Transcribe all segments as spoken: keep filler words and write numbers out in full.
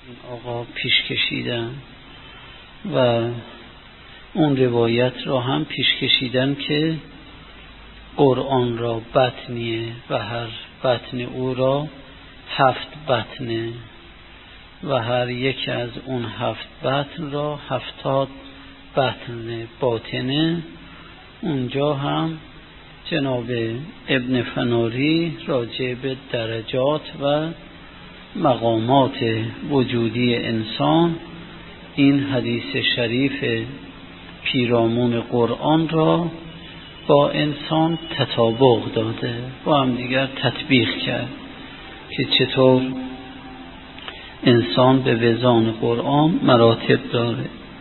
آقا پیش کشیدن و اون روایت را هم پیش کشیدن که قرآن را بطنیه و هر بطن او را هفت بطنه و هر یک از اون هفت بطن را هفتاد بطن باطنه. اونجا هم جناب ابن فناری راجع به درجات و مقامات وجودی انسان این حدیث شریف پیرامون قرآن را با انسان تطابق داده، با هم دیگر تطبیق کرد که چطور انسان به وزان قرآن مراتب داره.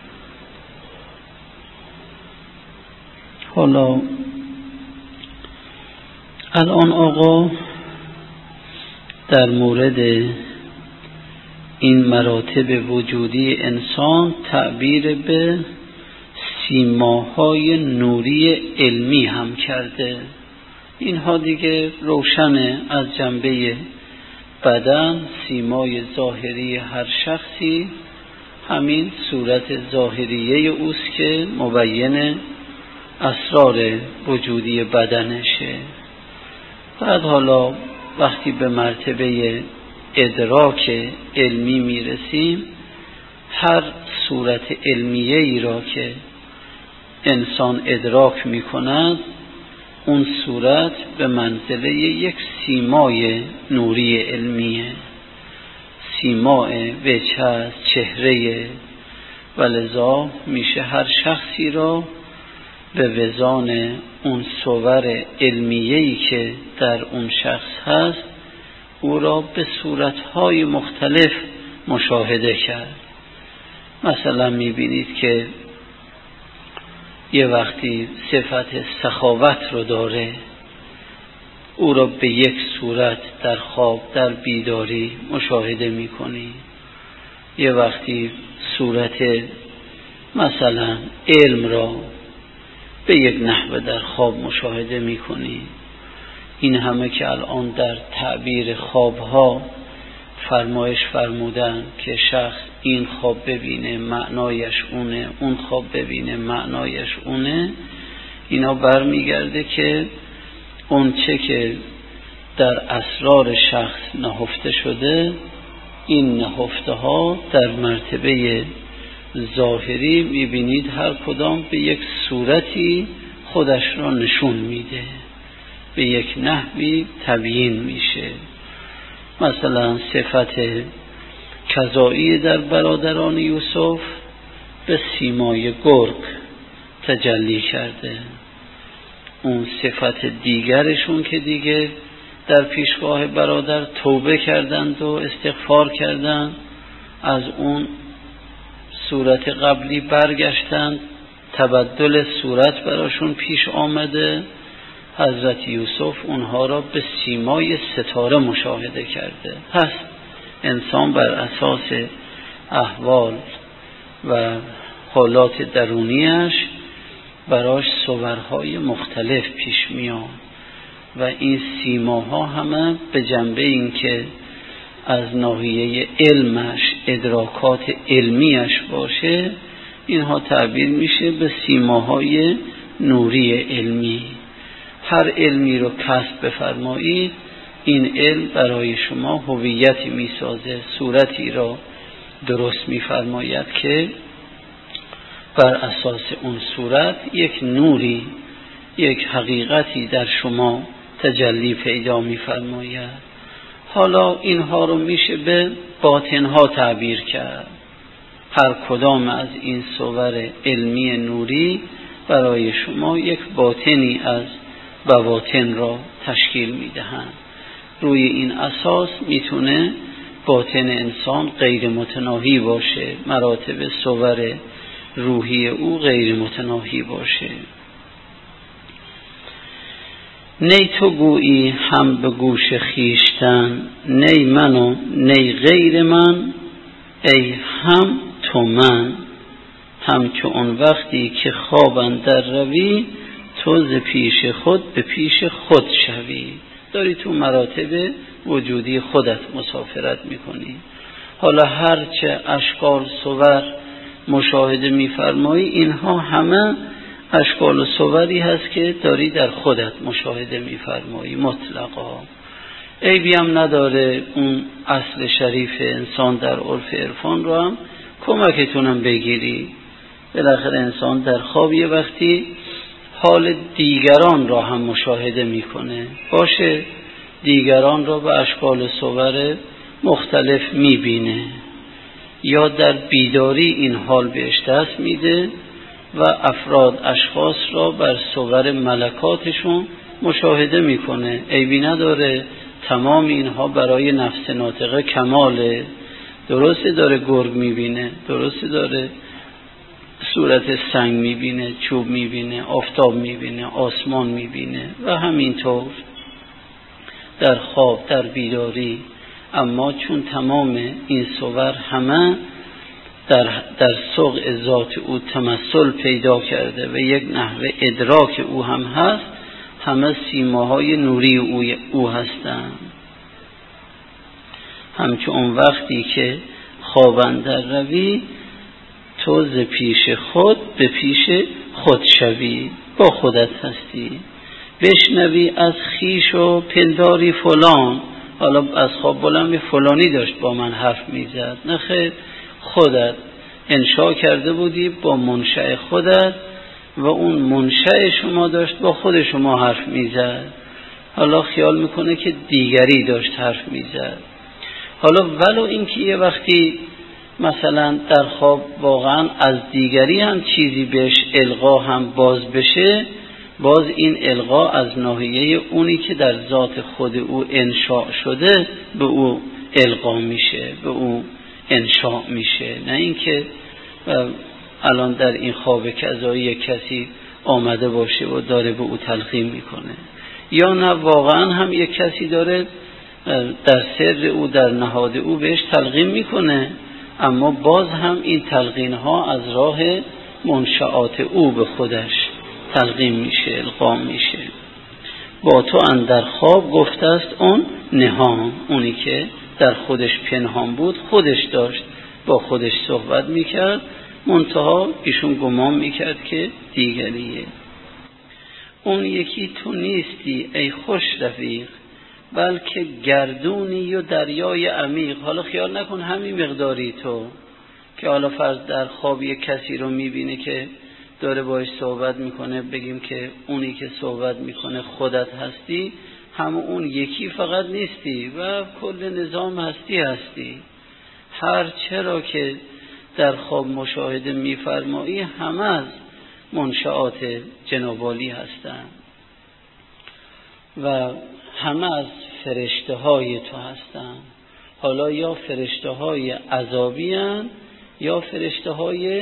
حالا الان آقا در مورد این مراتب وجودی انسان تعبیر به سیماهای نوری علمی هم کرده. اینها دیگه روشنه از جنبه بدن. سیمای ظاهری هر شخصی همین صورت ظاهریه اوست که مبین اسرار وجودی بدنشه. بعد حالا وقتی به مرتبه ادراک علمی میرسیم، هر صورت علمیه ای را که انسان ادراک میکند اون صورت به منزله یک سیمای نوری علمیه. سیمای وجه از چهره و لذا میشه هر شخصی را به وزان اون صور علمیه‌ای که در اون شخص هست او را به صورتهای مختلف مشاهده کرد. مثلا میبینید که یه وقتی صفت سخاوت رو داره، او را به یک صورت در خواب در بیداری مشاهده میکنی. یه وقتی صورت مثلا علم را به یک نحوه در خواب مشاهده میکنی. این همه که الان در تعبیر خوابها فرمایش فرمودن که شخص این خواب ببینه معنایش اونه، اون خواب ببینه معنایش اونه، اینا برمیگرده که اون چه که در اسرار شخص نهفته شده، این نهفته ها در مرتبه ظاهری میبینید هر کدام به یک صورتی خودش را نشون میده، به یک نحوی تبیین میشه. مثلا صفت کذایی در برادران یوسف به سیمای گرگ تجلی کرده. اون صفت دیگرشون که دیگه در پیشگاه برادر توبه کردند و استغفار کردند، از اون صورت قبلی برگشتند، تبدل صورت براشون پیش آمده. حضرت یوسف اونها را به سیمای ستاره مشاهده کرده. پس انسان بر اساس احوال و حالات درونیش براش صورهای مختلف پیش میاد و این سیماها همه به جنبه این که از ناحیه علمش ادراکات علمیش باشه، اینها تعبیر میشه به سیماهای نوری علمی. هر علمی رو کسب بفرمایید، این علم برای شما هویتی میسازه، صورتی را درست میفرماید که بر اساس اون صورت یک نوری، یک حقیقتی در شما تجلی پیدا میفرماید. حالا اینها رو میشه به باطنها تعبیر کرد. هر کدام از این صور علمی نوری برای شما یک باطنی از بواطن را تشکیل میدهند. روی این اساس میتونه باطن انسان غیر متناهی باشه، مراتب صور روحی او غیر متناهی باشه. نی تو گویی هم به گوش خیشتن، نی من و نی غیر من، ای هم تو من. هم که اون وقتی که خواب اندر روی، تو ز پیش خود به پیش خود شوی. داری تو مراتب وجودی خودت مسافرت میکنی. حالا هرچه اشکال صور مشاهده می‌فرمایی، اینها همه اشکال و صوری هست که داری در خودت مشاهده می‌فرمایی مطلقا. عیبی هم نداره. اون اصل شریف انسان در عرف عرفان رو هم کمکتونم بگیری. بالاخره انسان در خواب یه وقتی حال دیگران را هم مشاهده میکنه، باشه دیگران را به اشکال و صور مختلف میبینه، یا در بیداری این حال بهش دست میده و افراد اشخاص را بر صور ملکاتشون مشاهده میکنه. عیبی نداره. تمام اینها برای نفس ناطقه کماله. درسته داره گرگ میبینه، درسته داره صورت سنگ میبینه، چوب میبینه، آفتاب میبینه، آسمان میبینه و همینطور در خواب، در بیداری. اما چون تمام این صور همه در, در سوق ذات او تمثل پیدا کرده و یک نحوه ادراک او هم هست، همه سیماهای نوری او, او هستند. همچون وقتی که خواب اندر روی، تو ز پیش خود به پیش خود شوی، با خودت هستی. بشنوی از خیش و پنداری فلان، حالا از خواب بلند فلانی داشت با من حرف میزد، نه خیر، خودت انشا کرده بودی با منشأ خودت و اون منشأ شما داشت با خود شما حرف میزد. حالا خیال میکنه که دیگری داشت حرف میزد. حالا ولو اینکه یه وقتی مثلا در خواب واقعا از دیگری هم چیزی بهش القا هم باز بشه، باز این القا از ناحیه اونی که در ذات خود او انشاء شده به او القا میشه، به او انشاء میشه. نه اینکه الان در این خواب کذایی کسی آمده باشه و داره به او تلقین میکنه، یا نه واقعا هم یک کسی داره در سر او، در نهاد او بهش تلقین میکنه، اما باز هم این تلقین ها از راه منشآت او به خودش تلقین میشه، القا میشه. با تو اندر خواب گفته است اون نهان، اونی که در خودش پنهان بود خودش داشت با خودش صحبت میکرد، منتها ایشون گمان میکرد که دیگریه. اون یکی تو نیستی ای خوش رفیق، بلکه گردونی و دریای عمیق. حالا خیال نکن همین مقداری تو که حالا فرض در خواب یک کسی رو میبینه که داره باش صحبت میکنه، بگیم که اونی که صحبت میکنه خودت هستی، هم اون یکی فقط نیستی و کل نظام هستی هستی. هر چرا که در خواب مشاهده میفرمایی همه از منشآت جناب عالی هستند و همه از فرشته های تو هستند. حالا یا فرشته های عذابی هستند یا فرشته های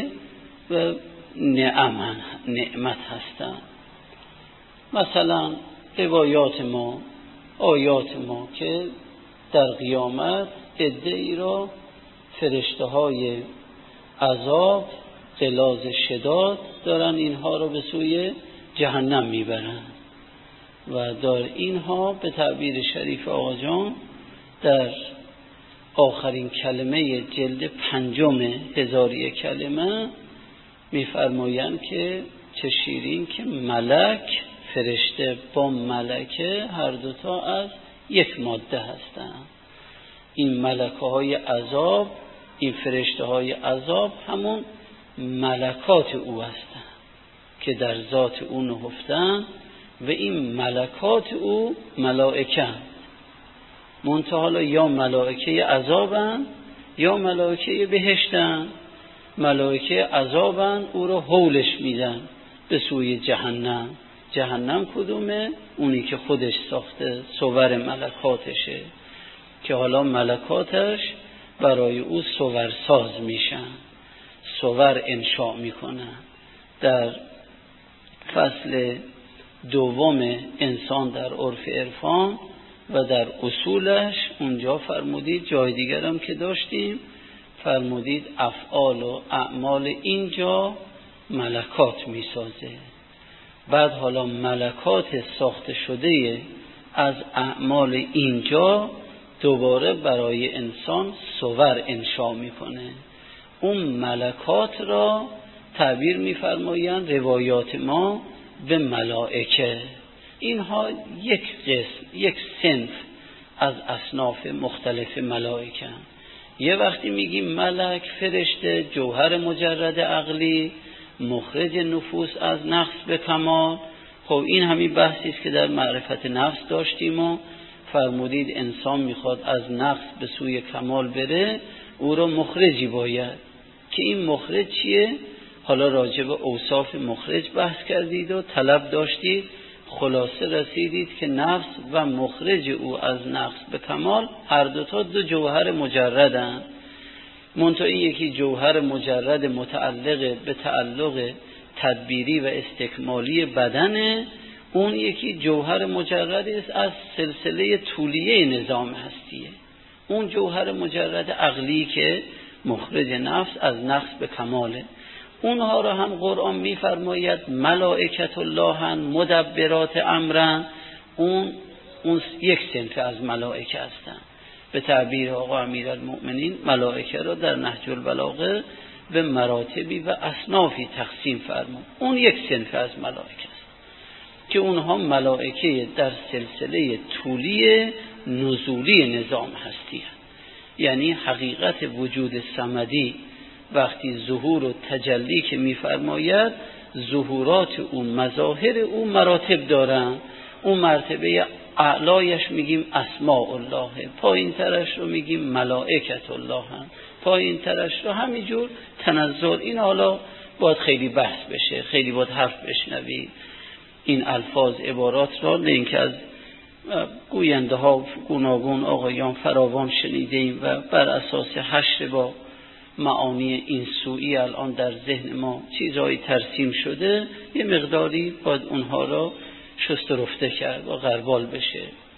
نعمت نعمت هستند. مثلا روایات ما، آیات ما که در قیامت عده‌ای را فرشته های عذاب غلاظ شداد دارن اینها را به سوی جهنم میبرن و در اینها به تعبیر شریف آقا جان در آخرین کلمه جلد پنجم هزاری کلمه میفرمایند که چه شیرین که ملک فرشته با ملکه هر دوتا از یک ماده هستند. این ملکه های عذاب، این فرشته های عذاب همون ملکات او هستند که در ذات او نهفتند و این ملکات او ملائکه منتها یا ملائکه عذابند یا ملائکه بهشتند. ملائکه عذابند، او رو هولش میدن به سوی جهنم. جهنم کدومه؟ اونی که خودش ساخته، صور ملکاتشه که حالا ملکاتش برای او صورساز میشن، صور انشاء میکنن. در فصل دوم انسان در عرف عرفان و در اصولش اونجا فرمودید، جای دیگرم که داشتیم فرمودید افعال و اعمال اینجا ملکات میسازه. بعد حالا ملکات ساخته شده از اعمال اینجا دوباره برای انسان صور انشا میکنه. اون ملکات را تعبیر میفرمایند روایات ما به ملائکه. اینها یک قسم، یک صنف از اصناف مختلف ملائکه. یه وقتی میگیم ملک، فرشته، جوهر مجرد عقلی، مخرج نفوس از نقص به کمال. خب این همین بحثی است که در معرفت نفس داشتیم و فرمودید انسان میخواد از نقص به سوی کمال بره، او را مخرجی باید که این مخرج چیه؟ حالا راجع به اوصاف مخرج بحث کردید و طلب داشتید، خلاصه رسیدید که نفس و مخرج او از نقص به کمال هر دوتا دو جوهر مجردن. منتها یکی جوهر مجرد متعلق به تعلق تدبیری و استکمالی بدنه، اون یکی جوهر مجرد است از سلسله طولیه نظام هستیه. اون جوهر مجرد عقلی که مخرج نفس از نقص به کماله. اونها را هم قرآن میفرماید ملائکت الله مدبرات امرن. اون اون یک صنف از ملائکه هستن. به تعبیر آقا امیرالمؤمنین ملائکه را در نهج البلاغه به مراتبی و اصنافی تقسیم فرمود. اون یک صنف از ملائکه است که اونها ملائکه در سلسله طولی نزولی نظام هستی هست. یعنی حقیقت وجود صمدی وقتی ظهور و تجلی که میفرماید، ظهورات او، مظاهر او مراتب دارن. اون مرتبه اعلایش میگیم اسماء الله، پایین ترش رو میگیم ملائکت الله، هم پایین ترش رو همینجور تنزل. این حالا باید خیلی بحث بشه، خیلی باید حرف بشنوید این الفاظ عبارات را، نه اینکه از گوینده ها گوناگون آقایان فراوان شنیدیم و بر اساس حشر با معانی این سوئی الان در ذهن ما چیزهایی ترسیم شده، یه مقداری باید اونها را شست و رفته کرد و غربال بشه.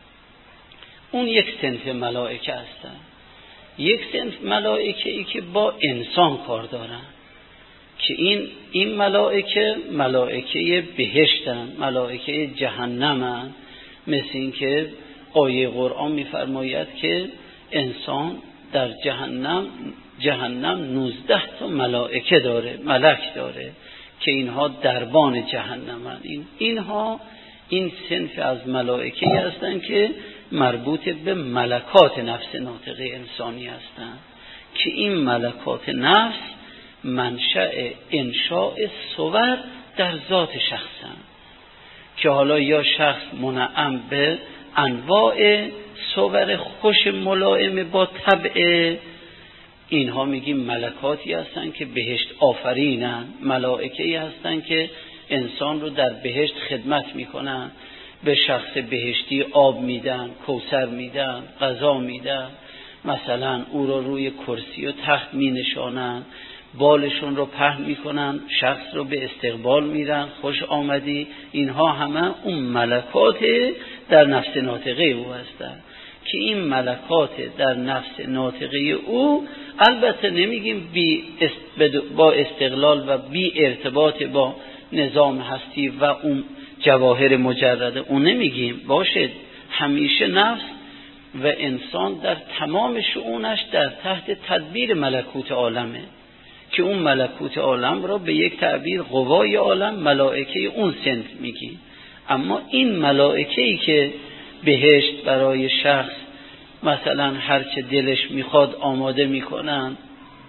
اون یک صنف ملائکه هستن. یک صنف ملائکه ای که با انسان کار دارن که این این ملائکه ملائکه بهشتن، ملائکه جهنمن. مثل این که آیه قرآن میفرماید که انسان در جهنم جهنم نوزده تا ملائکه داره، ملک داره که اینها دربان جهنمن. این اینها این صنف از ملائکه هستند که مربوط به ملکات نفس ناطقه انسانی هستند که این ملکات نفس منشأ انشاء صور در ذات شخصن که حالا یا شخص منعم به انواع صور خوش ملائم با طبع، اینها میگیم ملکاتی هستن که بهشت آفرینن، ملائکه‌ای هستن که انسان رو در بهشت خدمت میکنن، به شخص بهشتی آب میدن، کوثر میدن، غذا میدن، مثلا او رو روی کرسی و تخت مینشانن، بالشون رو پهن میکنن، شخص رو به استقبال میرن، خوش آمدی. اینها همه اون ملکات در نفس ناطقه او هستن که این ملکات در نفس ناطقه او، البته نمیگیم بی با استقلال و بی ارتباط با نظام هستی و اون جواهر مجرده، اون نمیگیم باشه، همیشه نفس و انسان در تمام شؤونش در تحت تدبیر ملکوت عالمه که اون ملکوت عالم را به یک تعبیر قوای عالم ملائکه اون صنف میگیم. اما این ملائکه‌ای که بهشت برای شخص مثلا هرچه دلش میخواد آماده میکنن،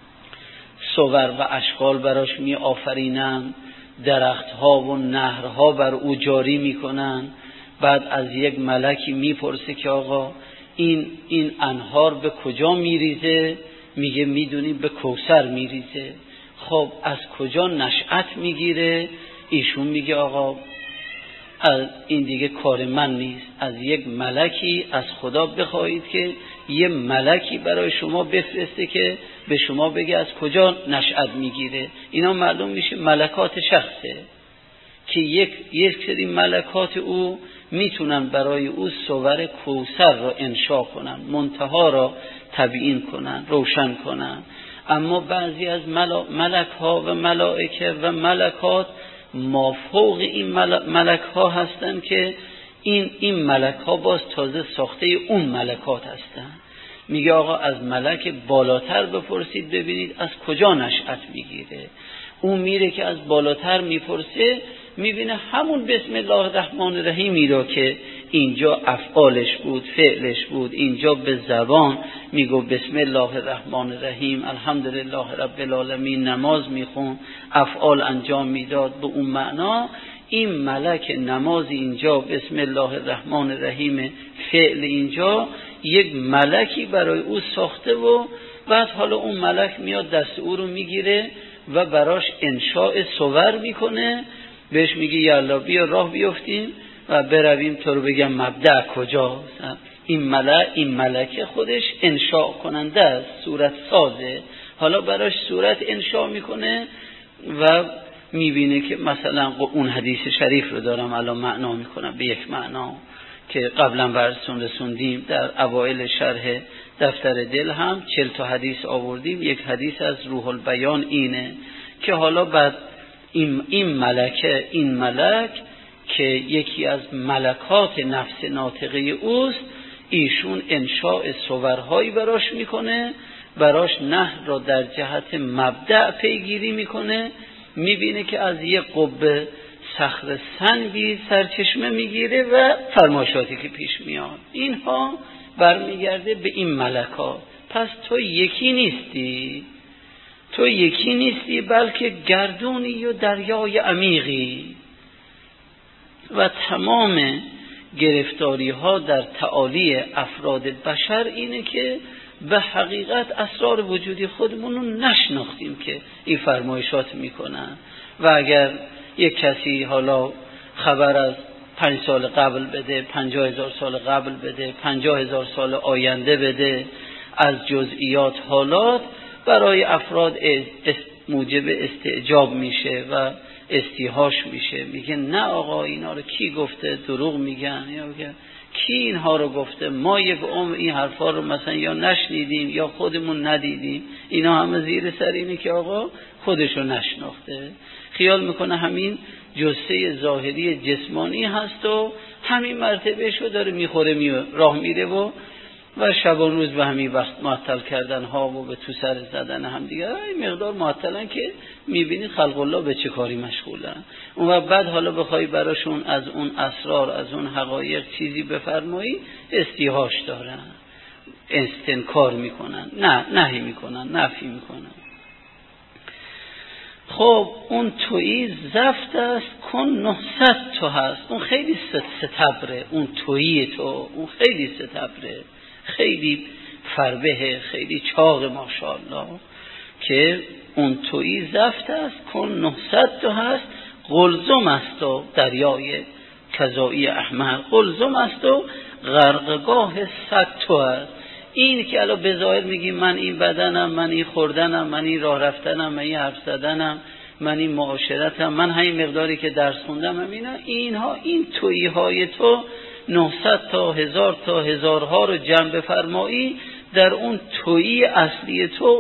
صور و اشکال براش می آفرینن، درختها و نهرها بر او جاری میکنن، بعد از یک ملکی میپرسه که آقا این این انهار به کجا میریزه؟ میگه میدونی به کوثر میریزه. خب از کجا نشأت میگیره؟ ایشون میگه آقا این دیگه کار من نیست، از یک ملکی از خدا بخواهید که یه ملکی برای شما بفرسته که به شما بگه از کجا نشأت میگیره. اینا معلوم میشه ملکات شخصه که یک یک سری ملکات او میتونن برای او صور کوثر را انشا کنن، منتها را تبیین کنن، روشن کنن. اما بعضی از ملک ها و ملائکه و ملکات مافوق این ملک ها هستن که این این ملک ها باز تازه ساخته اون ملکات هستن میگه آقا از ملک بالاتر بپرسید ببینید از کجا نشأت میگیره. اون میره که از بالاتر میپرسه، میبینه همون بسم الله الرحمن الرحیمی را که اینجا افعالش بود، فعلش بود، اینجا به زبان میگو بسم الله الرحمن الرحیم، الحمدلله رب العالمین، نماز میخون، افعال انجام میداد به اون معنا. این ملک نماز اینجا بسم الله الرحمن الرحیم، فعل اینجا یک ملکی برای او ساخته و بعد حالا اون ملک میاد دست او رو میگیره و براش انشاء صور میکنه، بهش میگه یالا بیا راه بیافتیم و برویم تو رو بگم مبدأ کجا. این ملک این ملک خودش انشاء کننده است، صورت سازه، حالا براش صورت انشاء میکنه و میبینه که مثلا اون حدیث شریف رو دارم الان معنا میکنم به یک معنا که قبلا برسون رسوندیم در اوائل شرح دفتر دل هم چل تا حدیث آوردیم. یک حدیث از روح البیان اینه که حالا بعد این, این ملکه این ملک که یکی از ملکات نفس ناطقه اوست، ایشون انشاء صورهایی براش میکنه، براش نحو را در جهت مبدأ پیگیری میکنه، میبینه که از یک قبه صخره سنگی سرچشمه میگیره و فرمایشاتی که پیش میاد اینها برمیگرده به این ملکات. پس تو یکی نیستی، تو یکی نیستی بلکه گردونی و دریای عمیقی و تمام گرفتاری ها در تعالی افراد بشر اینه که به حقیقت اسرار وجودی خودمون رو نشناختیم که این فرمایشات میکنن. و اگر یک کسی حالا خبر از پنج سال قبل بده، پنجاه هزار سال قبل بده، پنجاه هزار سال آینده بده از جزئیات حالات، برای افراد موجب استعجاب میشه و استیهاش میشه. میگه نه آقا اینا رو کی گفته، دروغ میگن، یا میگه کی اینها رو گفته، ما یک عمر این حرفا رو مثلا یا نشنیدیم یا خودمون ندیدیم. اینا همه زیر سر اینه که آقا خودشو نشناخته، خیال میکنه همین جثه ظاهری جسمانی هست و همین مرتبه شو داره میخوره می راه میره و و شب و روز به همین وقت معطل کردن ها و به تو سر زدن هم دیگه این مقدار معطلن که میبینید خلق الله به چه کاری مشغولن. اون وقت بعد حالا بخوای براشون از اون اسرار، از اون حقایق چیزی بفرمایی، استیهاش دارن، استنکار میکنن، نه نهی میکنن، نفی میکنن. خب اون تویی زفت است کن نهصد تو هست، اون خیلی ستبره، اون تویی تو اون خیلی ستبره، خیلی فربه، خیلی چاق ماشاءالله که اون تویی زفت است کن نهصد تو هست، قلزم است و دریای کذایی احمر، قلزم است و غرقگاه صد تو هست. این که الان به ظاهر میگیم من این بدنم، من این خوردنم، من این راه رفتنم، من این حرف زدنم، من این معاشرتم، من همین مقداری که درس خوندم، همینا اینها این تویی های تو نهصد تا هزار تا هزارها رو جمع بفرمایی، در اون تویی اصلی تو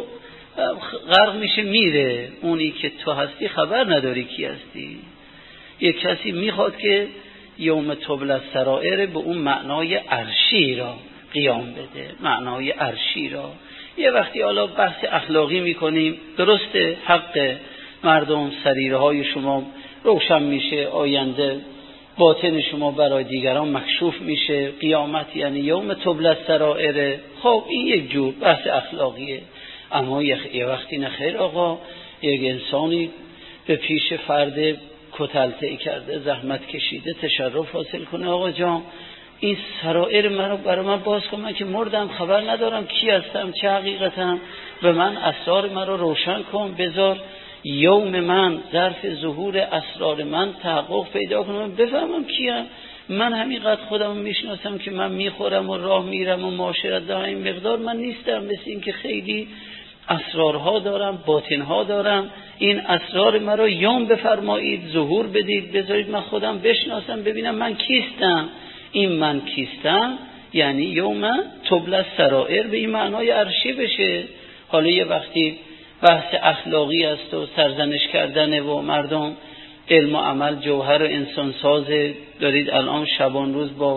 غرق میشه میره. اونی که تو هستی خبر نداری کی هستی. یک کسی میخواد که یوم تبلی السرائر به اون معنای عرشی را قیام بده، معنای عرشی را. یه وقتی حالا بحث اخلاقی میکنیم، درسته حق مردم، سریره های شما روشن میشه، آینده باطن شما برای دیگران مکشوف میشه، قیامت یعنی یوم تبلی السرائر. خب این یک جور بحث اخلاقیه. اما یه وقتی نخیر آقا یک انسانی به پیش فرد کتلته کرده، زحمت کشیده، تشرف حاصل کنه، آقا جان این سرائر منو برای من باز کن، من که مردم خبر ندارم کی هستم چه حقیقتم، به من اسرار من رو روشن کن، بذار یوم من ظرف ظهور اسرار من تحقق پیدا کنم، بفهمم کیم. من همینقدر خودم میشناسم که من میخورم و راه میرم و معاشرت دارم، این مقدار من نیستم، مثل این که خیلی اسرارها دارم، باطنها دارم. این اسرار مرا یوم بفرمایید، ظهور بدید، بذارید من خودم بشناسم، ببینم من کیستم. این من کیستم یعنی یوم تبلی السرائر به این معنای عرشی بشه. حالا یه وقتی بحث اخلاقی است و سرزنش کردن و مردم علم و عمل جوهر و انسان سازه، دارید الان شبان روز با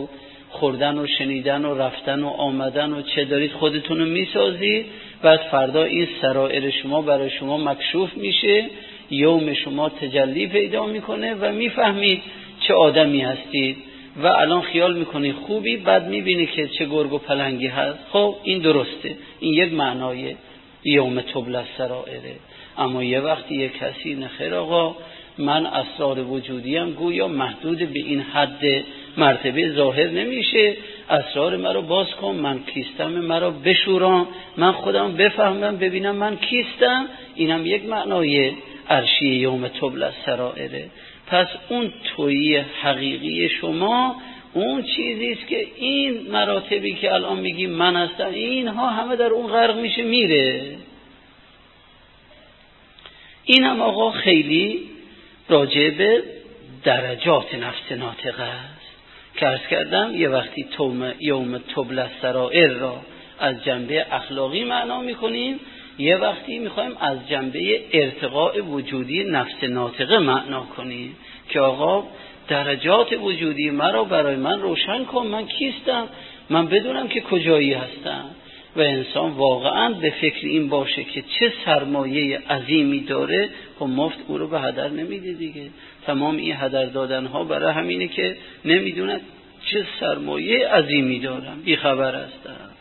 خوردن و شنیدن و رفتن و آمدن و چه دارید خودتون رو میسازید، بعد فردا این سرائر شما برای شما مکشوف میشه، یوم شما تجلی پیدا میکنه و میفهمید چه آدمی هستید و الان خیال میکنی خوبی، بعد میبینی که چه گرگ و پلنگی هست. خب این درسته، این یک معنای یوم تبلی السرائره. اما یه وقتی یک کسی نخیر آقا من اسرار وجودیم گویا محدود به این حد مرتبه ظاهر نمیشه، اسرار مرا باز کن، من کیستم مرا بشوران، من خودم بفهمم ببینم من کیستم. اینم یک معنای عرشی یوم تبلی السرائره. پس اون تویی حقیقی شما اون چیزی است که این مراتبی که الان میگی من هستم اینها همه در اون غرق میشه میره. این هم آقا خیلی راجع به درجات نفس ناطقه است که عرض کردم یه وقتی توم یوم تبلی السرائر را از جنبه اخلاقی معنا میکنیم، یه وقتی میخوایم از جنبه ارتقاء وجودی نفس ناطقه معنا کنیم که آقا درجات وجودی مرا برای من روشن کن، من کیستم، من بدونم که کجایی هستم. و انسان واقعا به فکر این باشه که چه سرمایه عظیمی داره، خب مفت او رو به هدر نمیده دیگه. تمام این هدر دادن ها برای همینه که نمیدونن چه سرمایه عظیمی دارم، بی خبر هستم.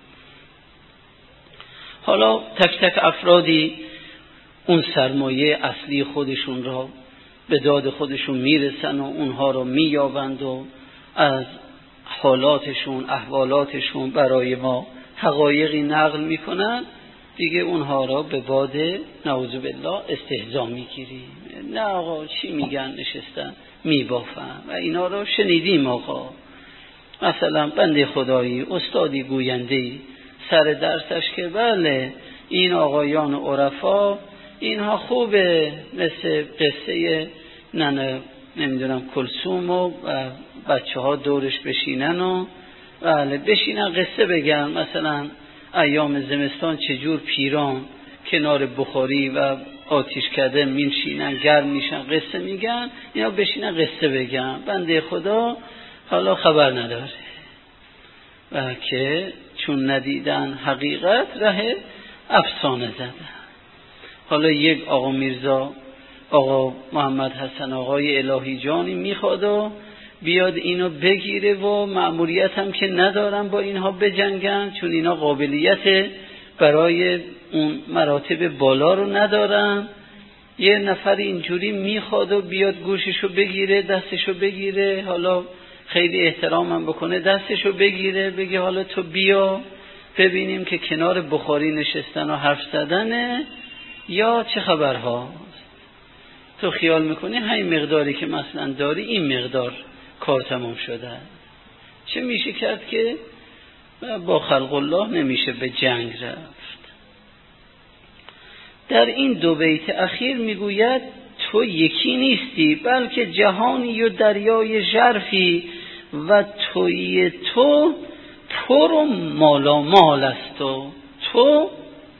حالا تک تک افرادی اون سرمایه اصلی خودشون را به داد خودشون میرسن و اونها رو مییابند و از حالاتشون احوالاتشون برای ما حقایقی نقل میکنن، دیگه اونها را به باد نعوذ بالله استهزا میگیریم. نه آقا چی میگن، نشستن میبافن و اینا را شنیدیم. آقا مثلا بنده خدایی استادی گوینده‌ای سر درسش که بله این آقایان عرفا اینها خوبه، مثل قصه ننه نمیدونم کلثوم و بچه ها دورش بشینن و بله بشینن قصه بگن، مثلا ایام زمستان چجور پیران کنار بخاری و آتیش کده میشینن گرم میشن قصه میگن، اینا بشینن قصه بگن. بنده خدا حالا خبر نداره و که چون ندیدن حقیقت ره افسانه زدن. حالا یک آقا میرزا آقا محمد حسن آقای الهی جانی میخواد و بیاد اینو بگیره و مأموریت هم که ندارن با اینها بجنگن، چون اینا قابلیت برای اون مراتب بالا رو ندارن. یه نفر اینجوری میخواد و بیاد گوششو بگیره دستشو بگیره، حالا خیلی احترامم بکنه دستشو بگیره بگه حالا تو بیا ببینیم که کنار بخاری نشستن و حرف زدنه یا چه خبرهاست. تو خیال میکنی همین مقداری که مثلا داری این مقدار کار تمام شده، چه میشه کرد که با خلق الله نمیشه به جنگ رفت. در این دو بیت اخیر میگوید تو یکی نیستی بلکه جهانی و دریای ژرفی و توی تو پر و مالامال است و تو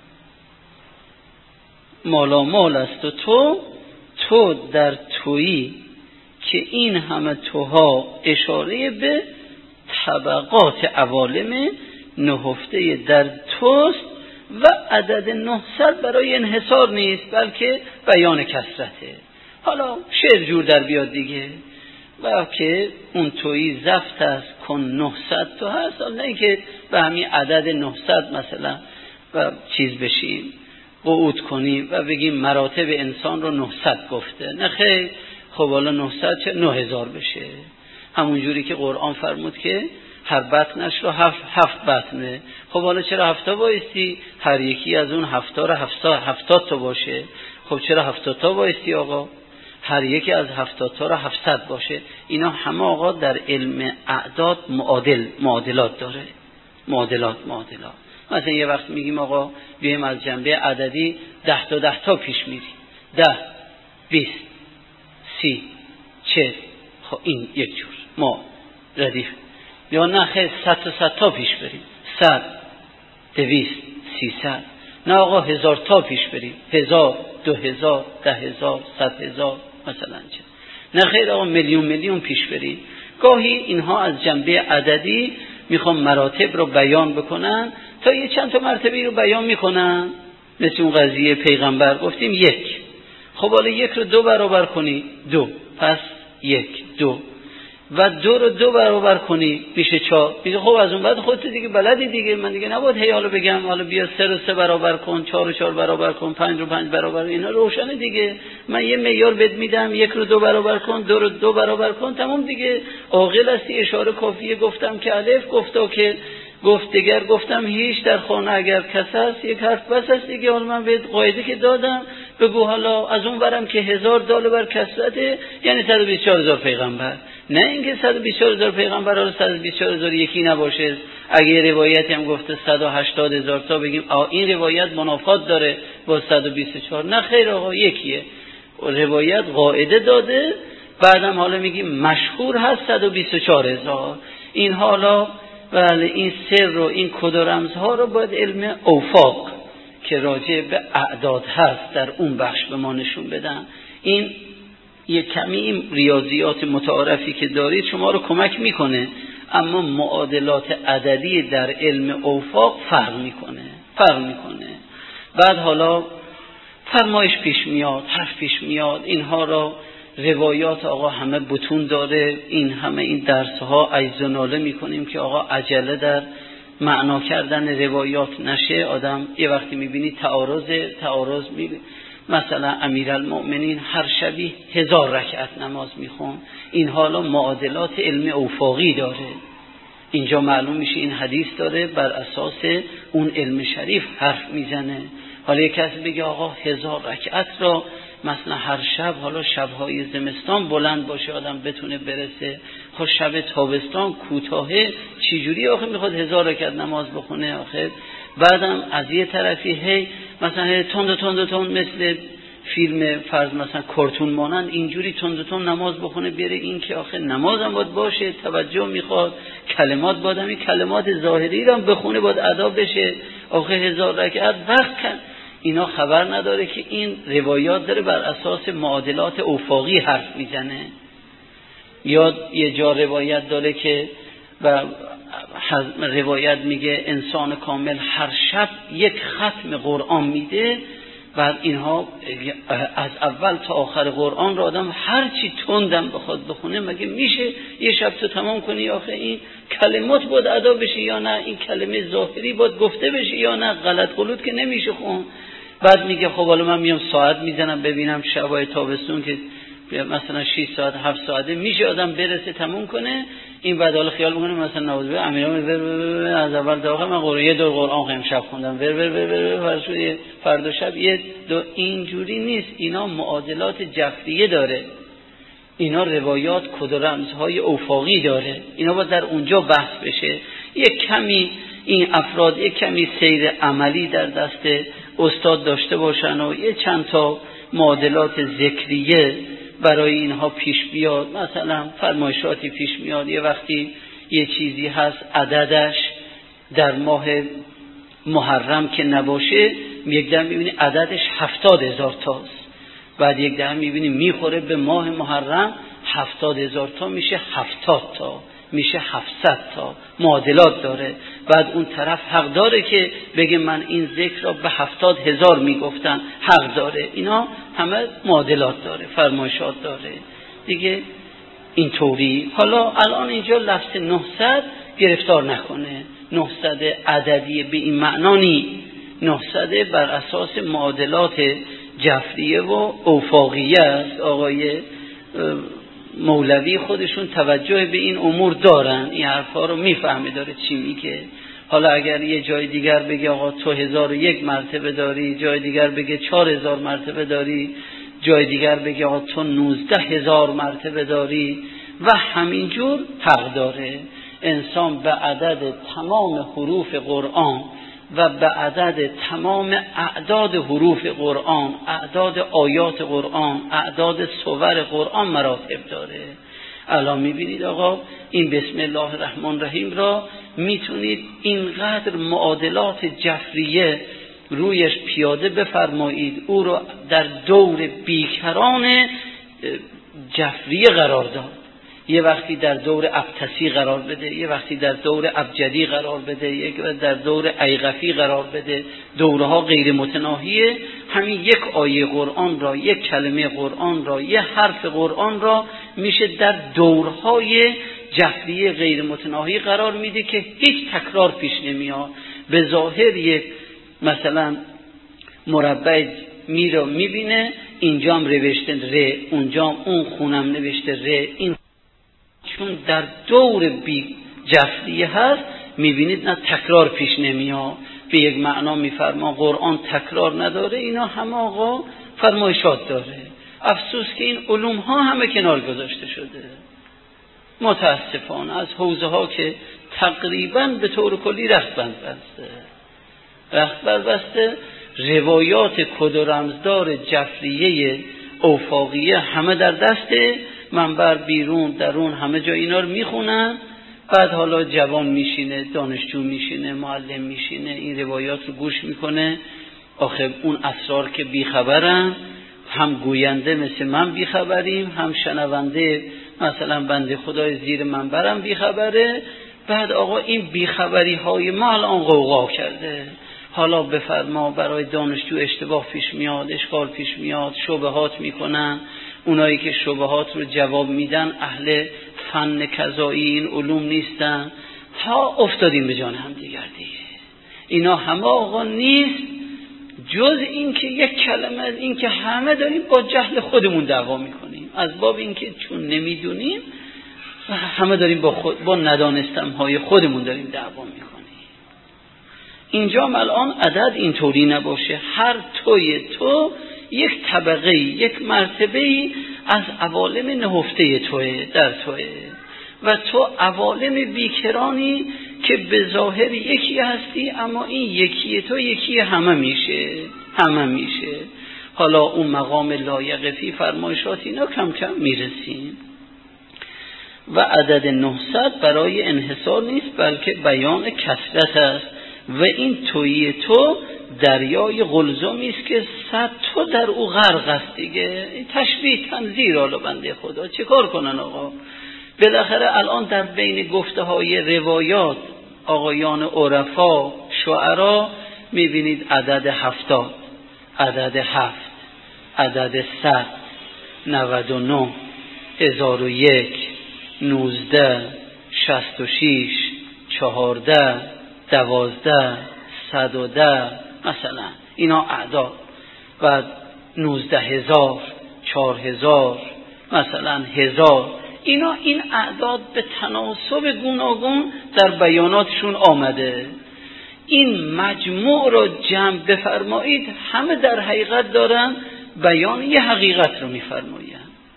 مالامال است و تو تو در تویی که این همه توها اشاره به طبقات عوالم نهفته در توست و عدد نهصد برای انحصار نیست بلکه بیان کثرته. حالا شعر جور در بیاد دیگه و که اون تویی زفت است کن نهصد تو هست، نه اینکه به همین عدد نهصد مثلا و چیز بشیم قعود کنیم و بگیم مراتب انسان رو نهصد گفته، نه خیر. خب حالا نهصد چه نه هزار بشه، همون جوری که قرآن فرمود که هر بطنش رو هفت, هفت بطنه. خب حالا چرا هفتا بایستی هر یکی از اون هفتا رو هفتاد تا باشه؟ خب چرا هفتاد تا بایستی آقا هر یکی از هفتاد تا رو هفتصد باشه؟ اینا همه آقا در علم اعداد معادل معادلات داره، معادلات معادلات. مثلا یه وقت میگیم آقا بیایم از جنبه عددی ده تا ده تا پیش میریم، ده بیست سی چهل، خب این یک جور ما ردیف. یا نه خیلی صد تا صد تا پیش بریم، صد دویست سیصد، نه آقا هزار تا پیش بریم، هزار دو هزار ده هزار صد هزار مثلا چه، نه خیلی آقا میلیون میلیون پیش بریم. گاهی اینها از جنبه عددی میخوام مراتب رو بیان بکنن تا یه چند تا مرتبه رو بیان میکنن. مثل اون قضیه پیغمبر گفتیم یک، خب حالا یک رو دو برابر کنی دو، پس یک دو، و دو رو دو برابر کنی میشه چهار. میگه خب از اون بعد خودت دیگه بلدی دیگه، من دیگه نباید هی حالا بگم حالا بیا سه رو سه برابر کن، چهار رو چهار برابر کن، پنج رو پنج برابر، اینا روشنه دیگه. من یه معیار بهت میدم، یک رو دو برابر کن، دو رو دو برابر کن، تمام دیگه. عاقل هستی، اشاره کافیه. گفتم که الف، گفتا که گفت دیگر، گفتم هیچ، در خانه اگر کس هست یک حرف بس است دیگه. حالا من بهت قاعده که دادم، بگو حالا از اون برم که هزار داله بر کسرته، یعنی صد و بیست و چهار هزار پیغمبر. نه اینکه صد و بیست و چهار هزار پیغمبر حالا صد و بیست و چهار هزار یکی نباشه. اگه روایتی هم گفته صد و هشتاد هزار تا، بگیم آ این روایت منافات داره با صد و بیست و چهار. نه خیر آقا، یکیه. روایت قاعده داده، بعدم حالا میگیم مشهور هست صد و بیست و چهار هزار. این حالا بله این سر و این کد و رمزها رو باید علم اوفاق که راجع به اعداد هست در اون بخش به ما نشون بدن. این یه کمی این ریاضیات متعارفی که دارید شما رو کمک میکنه، اما معادلات عددی در علم اوفاق فرق میکنه فرق میکنه. بعد حالا فرمایش پیش میاد، حرف پیش میاد، اینها را روایات آقا همه بتون داره. این همه این درسها عجز و ناله میکنیم که آقا عجله در معنا کردن روایات نشه. آدم یه وقتی میبینی تعارض تعارض میبینی، مثلا امیرالمؤمنین هر شبی هزار رکعت نماز میخون، این حالا معادلات علم اوفاقی داره. اینجا معلوم میشه این حدیث داره بر اساس اون علم شریف حرف میزنه. حالا یک کسی بگه آقا هزار رکعت را مثلا هر شب، حالا شبهای زمستان بلند باشه آدم بتونه برسه، خب شب تابستان کوتاهه، چجوری آخه میخواد هزار رکعت نماز بخونه آخه؟ بعدم از یه طرفی هی مثلا تند تند تند مثل فیلم فرض مثلا کارتون مانند اینجوری تند تند نماز بخونه بیاره. این که آخه نماز هم باید باشه، توجه میخواد، کلمات باید همین کلمات ظاهری رو هم بخونه، باید ادا بشه. آخه هزار رکعت وقت کن، اینا خبر نداره که این روایات داره بر اساس معادلات اوفاقی حرف میزنه. یا یه جا روایت داره که و روایت میگه انسان کامل هر شب یک ختم قرآن میده. بعد اینها از اول تا آخر قرآن رو آدم هر چی تندم بخواد بخونه، مگه میشه یه شب تو تمام کنی؟ آخه این کلمات باید ادا بشه یا نه؟ این کلمه ظاهری باید گفته بشه یا نه؟ غلط غلط که نمیشه خون. بعد میگه خب حالا من میام ساعت میزنم ببینم شبای تابستون که مثلا شش ساعت هفت ساعته میشه آدم برسه تموم کنه. این بعد حالا خیال میکنه مثلا نواز به امیرام از اول تا آخر من قرآن یه دور قرآن امشب خوندم ور ور ور ور ور فردا شب یه دو. اینجوری نیست. اینا معادلات جفریه داره، اینا روایات کد و رمزهای اوفاقی داره، اینا باید در اونجا بحث بشه. یک کمی این افراد یک کمی سیر عملی در دست استاد داشته باشن و یه چند تا معادلات ذکریه برای اینها پیش بیاد. مثلا فرمایشاتی پیش میاد یه وقتی یه چیزی هست عددش در ماه محرم که نباشه، یک دم میبینی عددش هفتاد هزار تاست، بعد یک دم میبینی میخوره به ماه محرم هفتاد هزار تا میشه هفتاد تا، میشه هفتصد تا. معادلات داره. بعد اون طرف حق داره که بگه من این ذکر را به هفتاد هزار میگفتن، حق داره. اینا همه معادلات داره، فرمایشات داره دیگه اینطوری. حالا الان اینجا لفظ نهصد گرفتار نکنه، نهصد عددی به این معنا نی، نهصد بر اساس معادلات جفریه و اوفاقیه است. آقای مولوی خودشون توجه به این امور دارن، این حرفا رو میفهمه داره چی میگه. حالا اگر یه جای دیگر بگه آقا تو هزار و یک مرتبه داری، جای دیگر بگه چهار هزار مرتبه داری، جای دیگر بگه آقا تو نوزده هزار مرتبه داری و همینجور حق داره. انسان به عدد تمام حروف قرآن و به عدد تمام اعداد حروف قرآن، اعداد آیات قرآن، اعداد سور قرآن مراتب داره. الان میبینید آقا این بسم الله الرحمن الرحیم را میتونید اینقدر معادلات جفریه رویش پیاده بفرمایید، او را در دور بیکران جفریه قرار داد. یه وقتی در دور ابتسی قرار بده، یه وقتی در دور ابجدی قرار بده، یک وقتی در دور ایقفی قرار بده. دورها غیر متناهیه. همین یک آیه قرآن را، یک کلمه قرآن را، یک حرف قرآن را میشه در دورهای جفری غیر متناهی قرار میده که هیچ تکرار پیش نمیاد. به ظاهر یک مثلا مربع می رو میبینه، اینجام نوشته ر، اونجام اون خونم نوشته ر، این چون در دور بی جفری هست میبینید نه تکرار پیش نمیاد. به یک معنا میفرما قرآن تکرار نداره. اینا همه آقا فرمایشات داره. افسوس که این علوم ها همه کنار گذاشته شده. متاسفانه از حوزه ها که تقریبا به طور کلی رخت بند بسته رخت بند بسته روایات کد و رمزدار جفریه اوفاقیه همه در دسته منبر، بیرون درون همه جا اینا رو میخونن. بعد حالا جوان میشینه، دانشجو میشینه، معلم میشینه، این روایات رو گوش میکنه. آخه اون اسرار که بیخبرن، هم گوینده مثل من بیخبریم، هم شنونده مثلا بنده خدای زیر منبرم بیخبره. بعد آقا این بیخبری های ما الان غوغا کرده. حالا بفرما برای دانشجو اشتباه پیش میاد، اشکال پیش میاد، شبهات میکنن. اونایی که شبهات رو جواب میدن اهل فن قضایی این علوم نیستن. ها افتادیم به جان هم دیگر دیگه. اینا همه آقا نیست جز این که یک کلمه از این که همه داریم با جهل خودمون دعوا میکنیم، از باب این که چون نمیدونیم همه داریم با, خود با ندانستم های خودمون داریم دعوا میکنیم. اینجا الان عدد اینطوری نباشه. هر توی تو یک طبقه، یک مرتبه از عوالم نهفته توه در توه و تو عوالم بیکرانی که به ظاهر یکی هستی، اما این یکی تو یکی همه میشه همه میشه. حالا اون مقام لایقفی فرمایشات اینا کم کم میرسیم. و عدد نهصد برای انحصار نیست بلکه بیان کثرت است و این تویی تو دریای قلزمی است که صد تو در او غرق است دیگه. تشبیه تنظیر. حالا بنده خدا چه کار کنن آقا؟ بالاخره الان در بین گفته های روایات آقایان عرفا شعرا میبینید عدد هفتاد، عدد هفت، عدد صد، نود و نه، هزار و یک، نوزده، شست و شیش، چهارده، دوازده، صد و ده، مثلا اینا اعداد. بعد نوزده هزار، چهار هزار، مثلا هزار. اینا این اعداد به تناسب گوناگون در بیاناتشون آمده. این مجموع رو جمع بفرمایید همه در حقیقت دارن بیان یه حقیقت رو میفرمایند.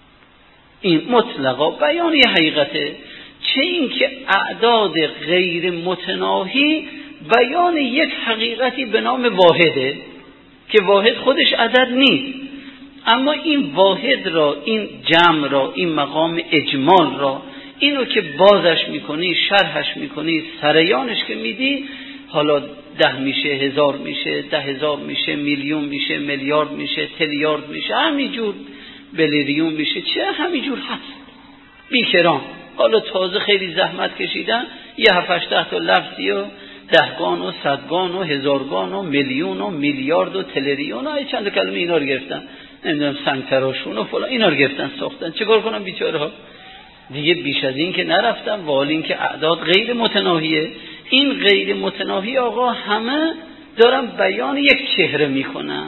این مطلقا بیان یه حقیقته. چه این که اعداد غیر متناهی بیان یک حقیقتی به نام واحده که واحد خودش عدد نیست، اما این واحد را، این جمع را، این مقام اجمال را، اینو که بازش میکنی، شرحش میکنی، سریانش که میدی، حالا ده میشه، هزار میشه، ده هزار میشه، میلیون میشه، میلیارد میشه، تریلیارد میشه، همینجور بلیریون میشه، چه همینجور هست بیکران. حالا تازه خیلی زحمت کشیدن یه هفتش ده تا لفظی و دهگان و صدگان و هزارگان و میلیون و میلیارد و تریلیون و چند کلمه اینا رو گرفتن، نمیدونم سنگ تراشون و فلان اینا رو گرفتن ساختن. چیکار کنم بیچاره ها دیگه؟ بیش از این که نرفتم. والی این که اعداد غیر متناهیه. این غیر متناهی آقا همه دارن بیان یک چهره میکنن.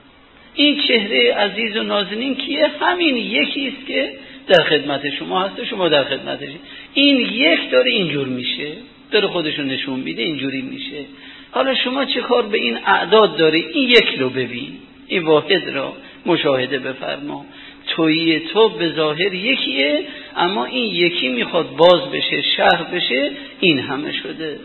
این چهره عزیز و نازنین کیه؟ همین یکی است که در خدمت شما هست و شما در خدمتش. این یک داره اینجور میشه، داره خودشو نشون میده اینجوری میشه. حالا شما چه کار به این اعداد داره؟ این یک رو ببین، این واحد را مشاهده بفرما. تویی تو به ظاهر یکیه، اما این یکی میخواد باز بشه، شرح بشه، این همه شده.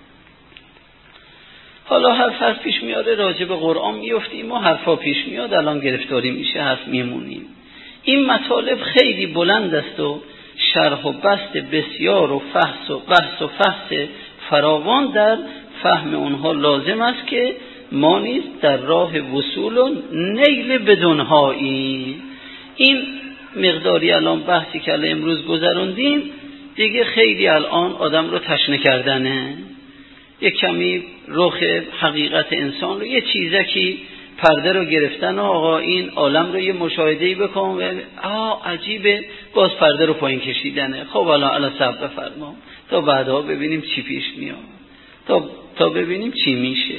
حالا حرف حرف پیش میاره راجع به قرآن میفتیم و حرفا پیش میاد، الان گرفتاری میشه، حرف میمونیم. این مطالب خیلی بلند است و شرح و بسط بسیار و فحص و بحث و فحص فراوان در فهم اونها لازم است که ما نیز در راه وصول و نیل بدونهایی. این مقداری الان بحثی که الان امروز گذروندیم دیگه خیلی الان آدم رو تشنه کردنه، یک کمی رخ حقیقت انسان رو، یه چیزکی پرده رو گرفتن و آقا این عالم رو یه مشاهده‌ای بکن و آه عجیبه، باز پرده رو پایین کشیدنه. خب الان الان صبر بفرما تا بعدها ببینیم چی پیش میاد، تا تا ببینیم چی میشه.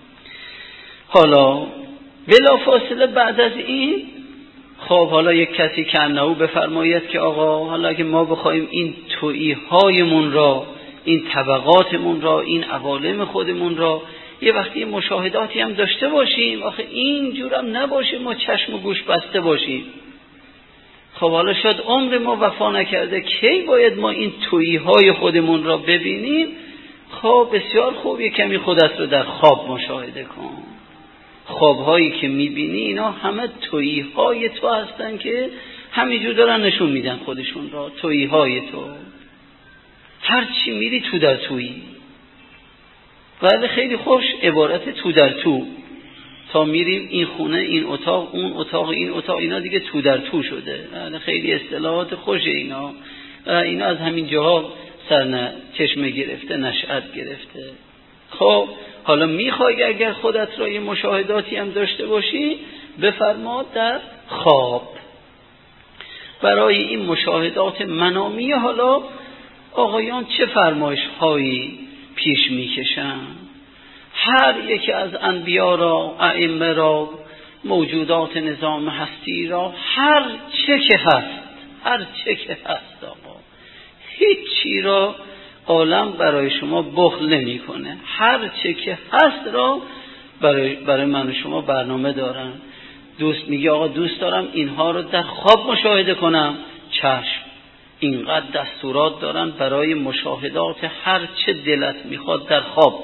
حالا بلافاصله بعد از این خب حالا یک کسی که انهو بفرماید که آقا حالا اگه ما بخوایم این تویی هایمون را، این طبقاتمون را، این عوالم خودمون را یه وقتی مشاهداتی هم داشته باشیم، آخه این جورم نباشه ما چشم و گوش بسته باشیم. خب حالا شاید عمر ما وفا نکرده، کی باید ما این تویی های خودمون را ببینیم؟ خب بسیار خوب، یک کمی خودت رو در خواب مشاهده کن. خوابهایی که میبینی اینا همه تویی های تو هستن که همینجور دارن نشون میدن خودشون را، تویی های تو. هر چی میری تو در تویی. ولی خیلی خوش عبارت تو در تو، تا میریم این خونه، این اتاق، اون اتاق، این اتاق، اینا دیگه تو در تو شده. یعنی خیلی اصطلاحات خوشه اینا. اینا از همین جاها سر چشمه گرفته، نشأت گرفته. خب حالا میخوای اگر خودت را یه مشاهداتی هم داشته باشی، بفرما در خواب. برای این مشاهدات منامی حالا آقایان چه فرمایش هایی پیش میکشن؟ هر یکی از انبیا را، ائمه را، موجودات نظام هستی را، هر چه که هست، هر چه که هست آقا، هیچی را عالم برای شما بخل نمی کنه. هر چه که هست را برای, برای من و شما برنامه دارن. دوست میگه آقا دوست دارم اینها رو در خواب مشاهده کنم، چشم، اینقدر دستورات دارن برای مشاهدات هر چه دلت میخواد در خواب.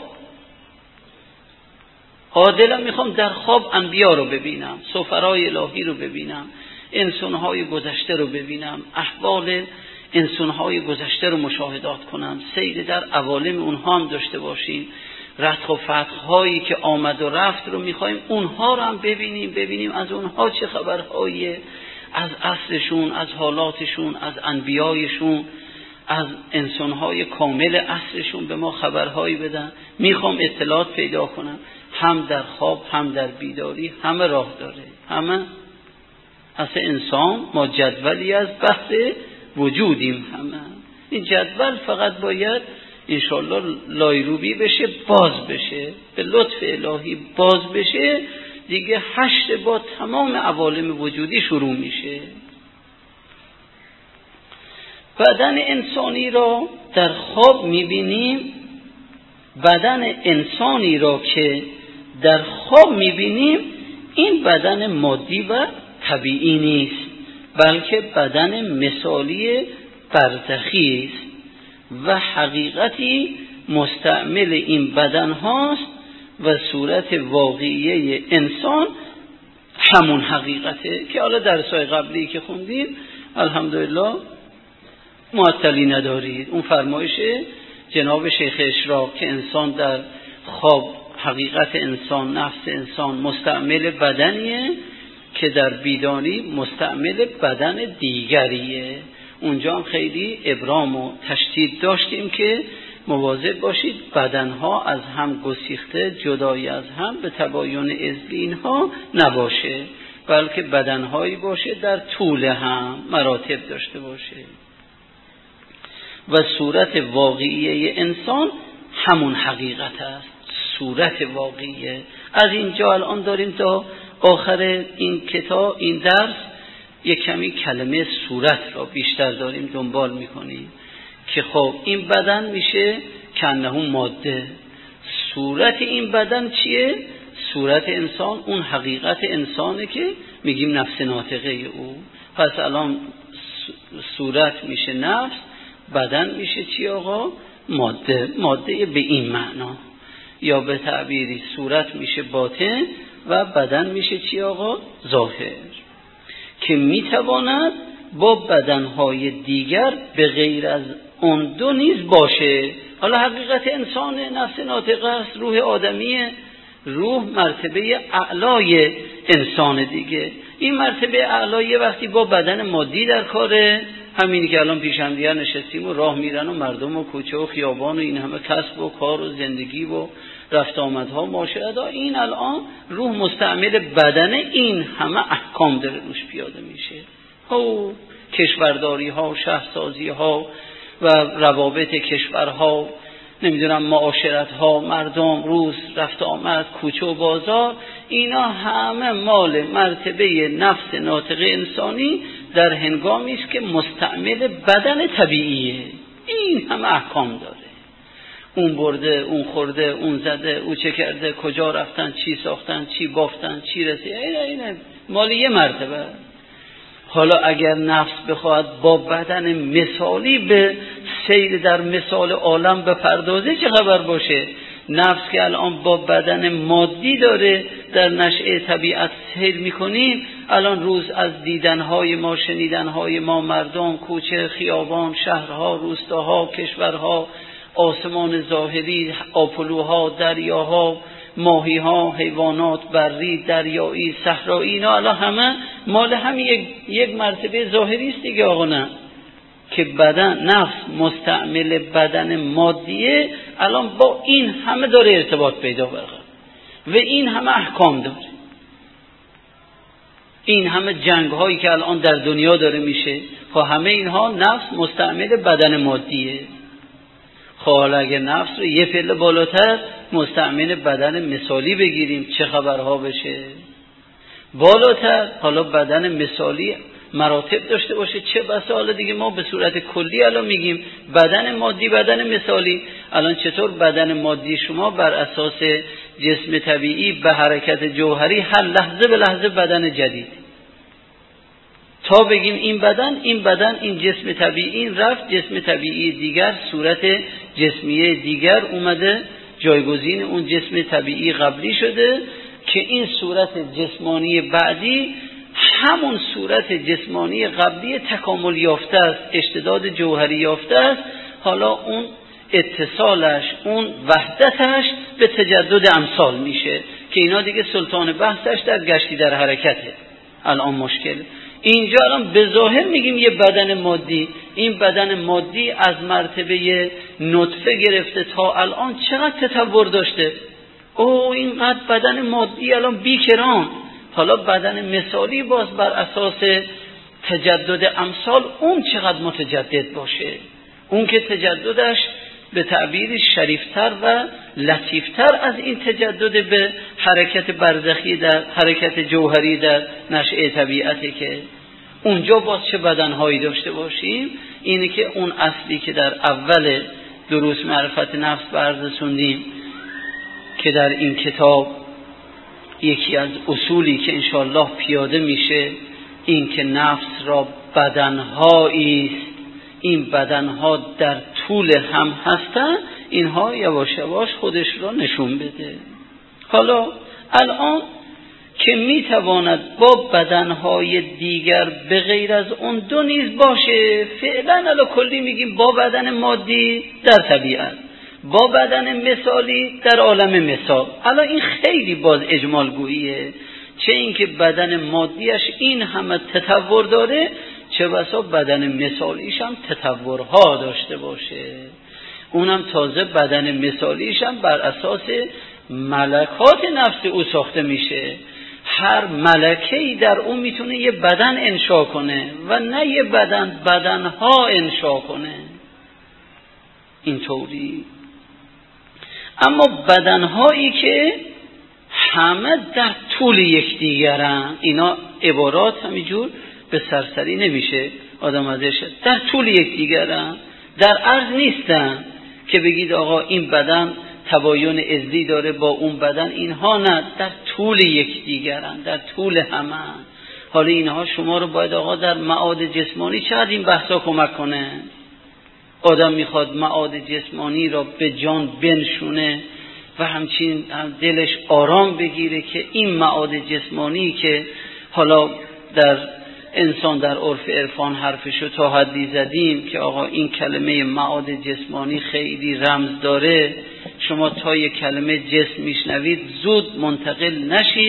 دلم میخوام در خواب انبیا رو ببینم، سفرای الهی رو ببینم، انسانهای گذشته رو ببینم، احوال انسانهای گذشته رو مشاهدات کنم، سیر در عوالم اونها هم داشته باشیم، رتق و فتح‌هایی که آمد و رفت رو میخوایم اونها رو هم ببینیم، ببینیم از اونها چه خبرهایی، از اصلشون، از حالاتشون، از انبیایشون، از انسانهای کامل اصلشون به ما خبرهایی بدن. میخوام اطلاعات پیدا کنم، هم در خواب هم در بیداری، همه راه داره. همه اصل انسان ما جدولی از بحث وجودیم. همه این جدول فقط باید انشالله لایروبی بشه، باز بشه، به لطف الهی باز بشه، دیگه حشر با تمام عوالم وجودی شروع میشه. بدن انسانی را در خواب میبینیم. بدن انسانی را که در خواب میبینیم این بدن مادی و طبیعی نیست، بلکه بدن مثالی برزخی است و حقیقتی مستعمل این بدن هاست و صورت واقعی انسان همون حقیقته که حالا درسای قبلی که خوندیم الحمدلله معطلی ندارید. اون فرمایش جناب شیخ اشراق که انسان در خواب حقیقت انسان، نفس انسان مستعمل بدنیه که در بیداری مستعمل بدن دیگریه. اونجا هم خیلی ابرام و تشدید داشتیم که مواظب باشید بدنها از هم گسیخته، جدایی از هم به تباین عضوی اینها نباشه، بلکه بدنهایی باشه در طول هم مراتب داشته باشه و صورت واقعی انسان همون حقیقت است. صورت واقعیه. از اینجا الان داریم تا آخر این کتاب، این درس، یک کمی کلمه صورت را بیشتر داریم دنبال میکنیم که خب این بدن میشه کنه ماده. صورت این بدن چیه؟ صورت انسان اون حقیقت انسانه که میگیم نفس ناطقه او. پس الان صورت میشه نفس، بدن میشه چی آقا؟ ماده. ماده به این معنا، یا به تعبیری صورت میشه باطن و بدن میشه چی آقا؟ ظاهر، که میتواند با بدنهای دیگر به غیر از اون دو نیز باشه. حالا حقیقت انسان نفس ناطقه است، روح آدمیه، روح مرتبه اعلای انسان دیگه. این مرتبه اعلی یه وقتی با بدن مادی در کاره، همینی که الان پیش هم دیگر نشستیم و راه میرن و مردم و کوچه و خیابان و این همه کسب و کار و زندگی و رفت آمدها معاشرت ها، این الان روح مستعمل بدن این همه احکام داره روش پیاده میشه. او کشورداری ها، شهرسازی ها و روابط کشورها، نمیدونم معاشرت ها، مردم، روز رفت آمد، کوچه و بازار، اینا همه مال مرتبه نفس ناطقه انسانی در هنگامی است که مستعمل بدن طبیعیه. این همه احکام داره، اون برده، اون خورده، اون زده، اون چه کرده، کجا رفتن، چی ساختن، چی بافتن، چی رسید، اینه اینه مال یه مرتبه. حالا اگر نفس بخواهد با بدن مثالی به سیر در مثال عالم بپردازه چه خبر باشه؟ نفس که الان با بدن مادی داره در نشأه طبیعت سیر میکنیم، الان روز از دیدنهای ما، شنیدنهای ما، مردم، کوچه، خیابان، شهرها، روستاها، کشورها، آسمان ظاهری، آپولوها، دریاها، ماهیها، حیوانات بری، دریایی، صحرایی، اینا الان همه مال هم یک, یک مرتبه ظاهری است دیگه آقا. نه که بدن نفس مستعمل بدن مادیه، الان با این همه داره ارتباط پیدا برقرار و این همه احکام داره، این همه جنگ هایی که الان در دنیا داره میشه، خب همه اینها نفس مستعمل بدن مادیه. خب حالا اگه نفس رو یه پله بالاتر مستعمل بدن مثالی بگیریم چه خبرها بشه؟ بالاتر حالا بدن مثالی مراتب داشته باشه، چه بسا حالا دیگه ما به صورت کلی الان میگیم بدن مادی، بدن مثالی. الان چطور بدن مادی شما بر اساس جسم طبیعی به حرکت جوهری هر لحظه به لحظه بدن جدید، تا بگیم این بدن این بدن این جسم طبیعی این رفت، جسم طبیعی دیگر صورت جسمیه دیگر اومده جایگزین اون جسم طبیعی قبلی شده که این صورت جسمانی بعدی همون صورت جسمانی قبلی تکامل یافته است، اشتداد جوهری یافته است. حالا اون اتصالش، اون وحدتش به تجدد امثال میشه که اینا دیگه سلطان بحثش در گشتی در حرکته. الان مشکل اینجا الان به ظاهر میگیم یه بدن مادی، این بدن مادی از مرتبه نطفه گرفته تا الان چقدر تطور داشته. او اینقدر بدن مادی الان بیکران. حالا بدن مثالی باز بر اساس تجدد امثال اون چقدر متجدد باشه، اون که تجددش به تعبیر شریفتر و لطیفتر از این تجدد به حرکت برزخی در حرکت جوهری در نشأه طبیعته، که اونجا باز چه بدنهایی داشته باشیم. اینه که اون اصلی که در اول دروس معرفت نفس بررسوندیم که در این کتاب یکی از اصولی که انشاءالله پیاده میشه این که نفس را بدنهایی است، این بدنها در طول هم هستن، اینها یواش یواش خودش را نشون بده. حالا الان که میتواند با بدنهای دیگر به غیر از اون دو نیز باشه، فعلا علا کلی میگیم با بدن مادی در طبیعت، با بدن مثالی در عالم مثال. الان این خیلی باز اجمال گوییه، چه اینکه بدن مادیش این همه تطور داره، چه بسا بدن مثالیش هم تطورها داشته باشه. اونم تازه بدن مثالیش هم بر اساس ملکات نفس او ساخته میشه. هر ملکه‌ای در اون میتونه یه بدن انشا کنه و نه یه بدن بدنها انشا کنه اینطوری. اما بدنهایی که همه در طول یکدیگرن، اینا عبارات همینجور به سرسری نمیشه آدم ازش، در طول یکدیگرن، در عرض نیستن که بگید آقا این بدن تباین عضوی داره با اون بدن، اینها نه، در طول یکدیگرن، در طول همه. حالا اینها شما رو باید آقا در معاد جسمانی چقدر این بحثا کمک کنه. آدم میخواد معاد جسمانی را به جان بنشونه و همچین هم دلش آرام بگیره که این معاد جسمانی که حالا در انسان در عرف عرفان حرفشو تا حدی زدیم که آقا این کلمه معاد جسمانی خیلی رمز داره، شما تا یک کلمه جسم میشنوید زود منتقل نشید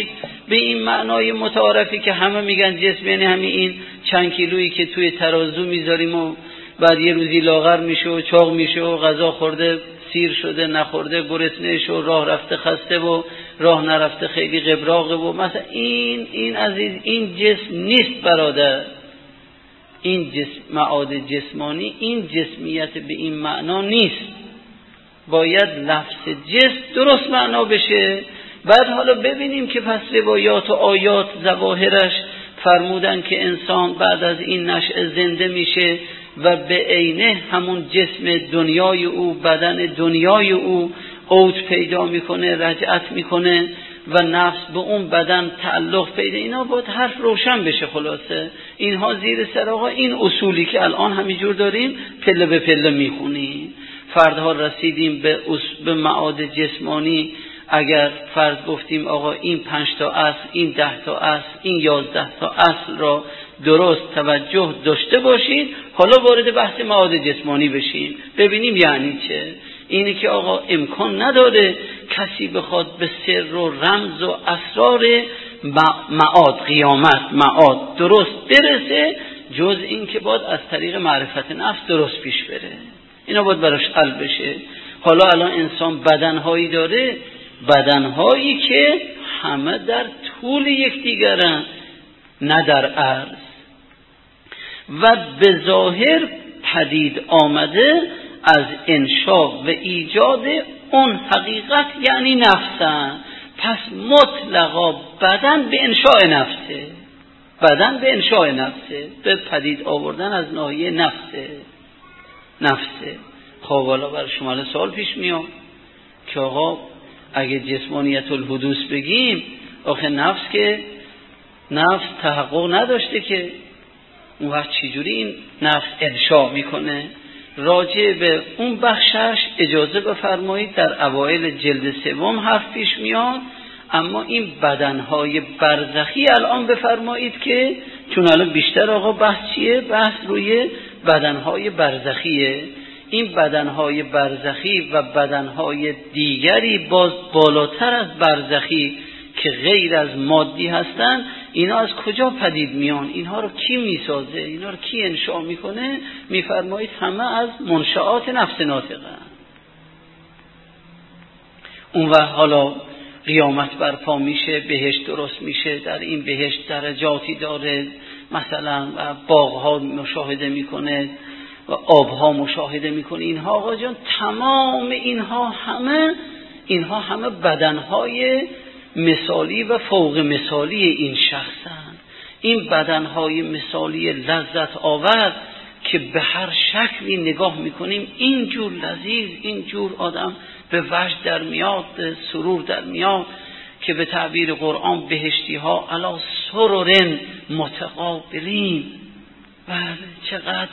به این معنای متعارفی که همه میگن جسم یعنی همین این چند کیلویی که توی ترازو میذاریم و بعد یه روزی لاغر میشه و چاق میشه و غذا خورده سیر شده نخورده گرسنه شو راه رفته خسته و راه نرفته خیلی قبراقه و مثلا این این عزیز این جسم نیست برادر. این جسم معاد جسمانی این جسمیت به این معنا نیست. باید لفظ جسم درست معنا بشه. بعد حالا ببینیم که پس روایات و آیات ظواهرش فرمودن که انسان بعد از این نشأه زنده میشه و به عینه همون جسم دنیای او بدن دنیای او اوج پیدا میکنه رجعت میکنه و نفس به اون بدن تعلق پیدا. اینا باید حرف روشن بشه. خلاصه اینها زیر سر آقا این اصولی که الان همینجور داریم پله به پله میخونیم. فردها رسیدیم به به معاد جسمانی. اگر فرض گفتیم آقا این پنج تا اصل این ده تا اصل این یازده تا اصل را درست توجه داشته باشید، حالا وارد بحث معاد جسمانی بشیم ببینیم یعنی چه. اینی که آقا امکان نداره کسی بخواد به سر و رمز و اسرار معاد قیامت معاد درست برسه جز این که باید از طریق معرفت نفس درست پیش بره. اینا باید براش حل بشه. حالا الان انسان بدنهایی داره، بدنهایی که همه در طول یکدیگرن نه در عرض و به ظاهر پدید آمده از انشا و ایجاد اون حقیقت یعنی نفسن. پس مطلقا بدن به انشاء نفسه، بدن به انشاء نفسه، به پدید آوردن از ناحیه نفسه نفسه. خب حالا برای شما سوال پیش میاد که آقا اگه جسمانیت الحدوث بگیم آخه نفس که نفس تحقق نداشته که اون وقت چجوری این نفس انشاء میکنه؟ راجع به اون بخشش اجازه بفرمایید در اوایل جلد سوم حرف پیش میاد. اما این بدنهای برزخی الان بفرمایید که چون الان بیشتر آقا بحث چیه؟ بحث روی بدنهای برزخیه. این بدنهای برزخی و بدنهای دیگری باز بالاتر از برزخی که غیر از مادی هستن، اینا از کجا پدید میان؟ اینها رو کی میسازه؟ اینا رو کی انشاء میکنه؟ میفرمایید همه از منشآت نفس ناطقه. اون وقت حالا قیامت برپا میشه، بهشت درست میشه، در این بهشت درجاتی داره، مثلا باغها مشاهده میکنه و آبها مشاهده میکنه. اینها آقا جان تمام اینها همه اینها همه بدنهای مثالی و فوق مثالی این شخصن. این بدنهای مثالی لذت آور که به هر شکلی نگاه میکنیم اینجور لذیذ اینجور آدم به وجد در میاد، به سرور در میاد که به تعبیر قرآن بهشتی ها علی سررن متقابلین. بله چقدر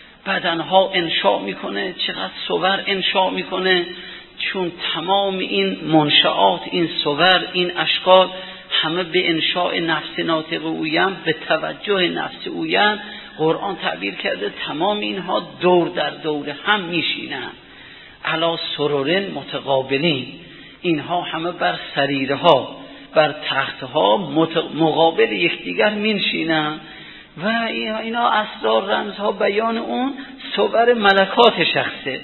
بدنها انشاء میکنه، چقدر صور انشاء میکنه، چون تمام این منشآت این صور این اشکال همه به انشاء نفس ناطق اویم، به توجه نفس اویم. قرآن تعبیر کرده تمام اینها دور در دور هم میشینن علی سررن متقابلین. اینها همه بر سریرها بر تختها مقابل یکدیگر میشینن و اینا اسرار رمزها بیان اون صور ملکات شخصه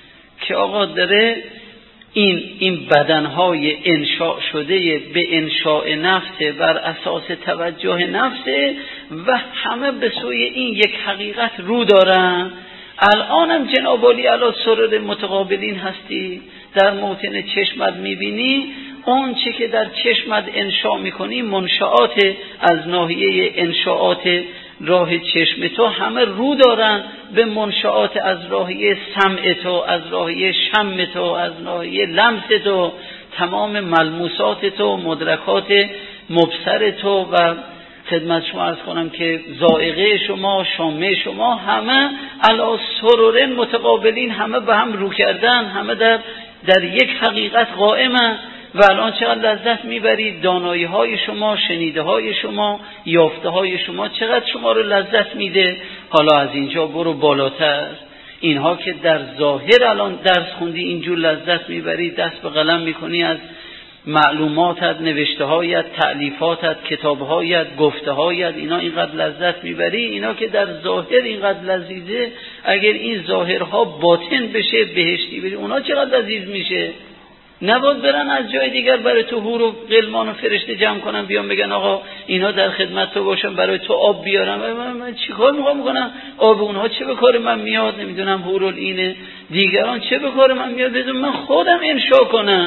که آقا داره این این بدنهای انشاء شده به انشاء نفسه بر اساس توجه نفسه و همه به سوی این یک حقیقت رو دارن. الانم جناب علی علی سرور متقابلین هستی، در موطن چشمت میبینی اون چه که در چشمت انشاء میکنی منشآت از ناحیه انشاءات راه چشم تو همه رو دارن به منشآت از راهیه سمع تو، از راهیه شم تو، از راهیه لمس تو، تمام ملموسات تو، مدرکات مبصر تو و خدمت شما عرض کنم که ذائقه شما، شامه شما همه علی سررن متقابلین، همه به هم رو کردن، همه در در یک حقیقت قائمن و الان چقدر لذت میبرید. دانایی های شما، شنیده های شما، یافته های شما چقدر شما رو لذت میده. حالا از اینجا برو بالاتر، اینها که در ظاهر الان درس خوندی اینجور لذت میبری، دست به قلم میکنی از معلوماتت، نوشته هایت، تعلیفاتت، کتاب هایت، گفته هایت، اینا اینقدر لذت میبری، اینا که در ظاهر اینقدر لذیذه، اگر این ظاهرها باطن بشه بهشتی بری، اونا چقدر لذیذ میشه. نباید برن از جای دیگر برای تو حور و غلمان و فرشته جمع کنن بیان بگن آقا اینا در خدمت تو باشن برای تو آب بیارم. من, من چیکار میخوام کنم؟ آب اونها چه به کار من میاد؟ نمیدونم حورالعین دیگران چه به کار من میاد؟ بدون من خودم انشا کنم.